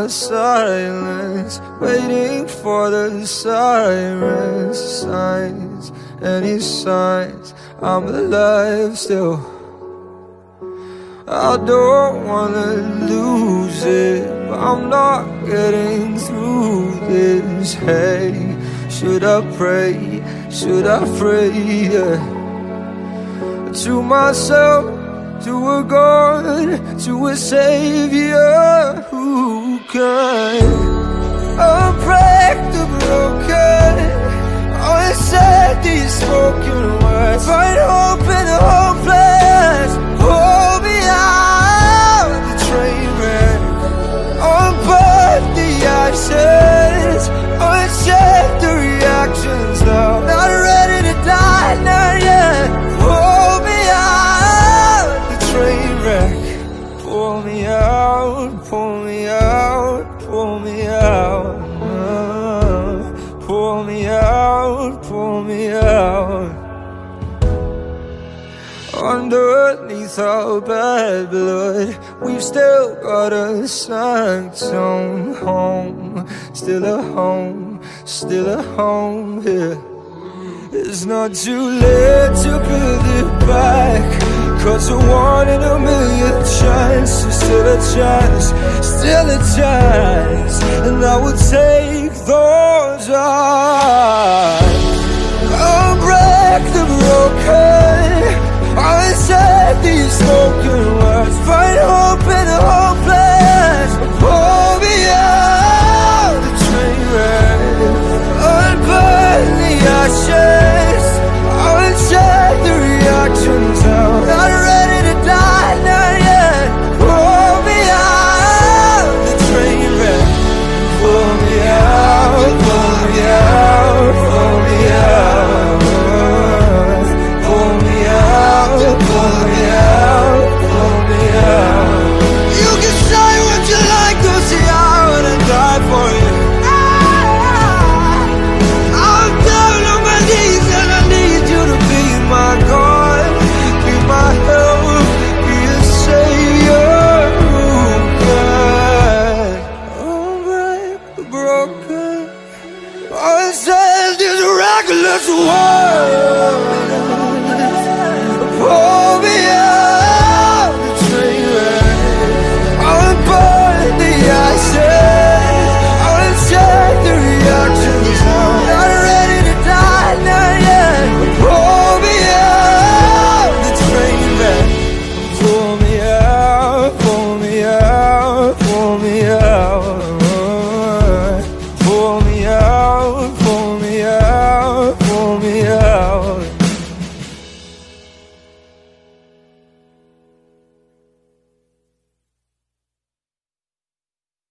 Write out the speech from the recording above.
the silence, waiting for the sirens, signs, any signs I'm alive still. I don't wanna lose it, but I'm not getting through this. Hey, should I pray? Should I pray? Yeah. To myself, to a God, to a Savior who can unbreak the broken, unsaid these spoken words, find hope in the hopeless. Hold me out of the train wreck, unburn the ashes, uncheck the reactions now. Not ready to die, not yet. Hold me out of the train wreck. Pull me out, pull me out, pull me out. Pull me out, pull me out. Underneath our bad blood, we've still got a sanctum home. Still a home, still a home here. It's not too late to build it back, 'cause a 1 in a million chance is still a chance, still a chance. And I will take those odds. I'll break the broken, I'll say these spoken words, find hope in the hopeless. Pull me out the train wreck, unburn the ashes, uncheck the reactions now. Not ready to die, not yet. Pull me out the train wreck. Pull me out, pull me out, pull me out. Pull me out, pull me out, pull me out. You can say what you like, 'cause I wanna die for you. I'm down on my knees and I need you to be my God, be my help, be a savior who can unbreak the broken. I said this reckless world.